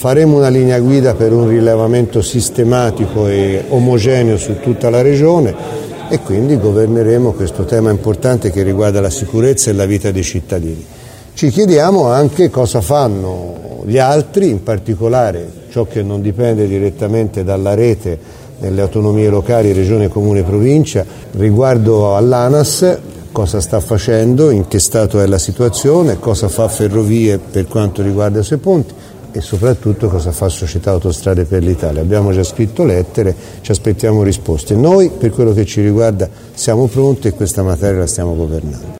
faremo una linea guida per un rilevamento sistematico e omogeneo su tutta la regione e quindi governeremo questo tema importante che riguarda la sicurezza e la vita dei cittadini. Ci chiediamo anche cosa fanno gli altri, in particolare ciò che non dipende direttamente dalla rete nelle autonomie locali, regione, comune e provincia, riguardo all'ANAS, cosa sta facendo, in che stato è la situazione, cosa fa Ferrovie per quanto riguarda i suoi ponti e soprattutto cosa fa Società Autostrade per l'Italia. Abbiamo già scritto lettere, ci aspettiamo risposte. Noi, per quello che ci riguarda, siamo pronti e questa materia la stiamo governando.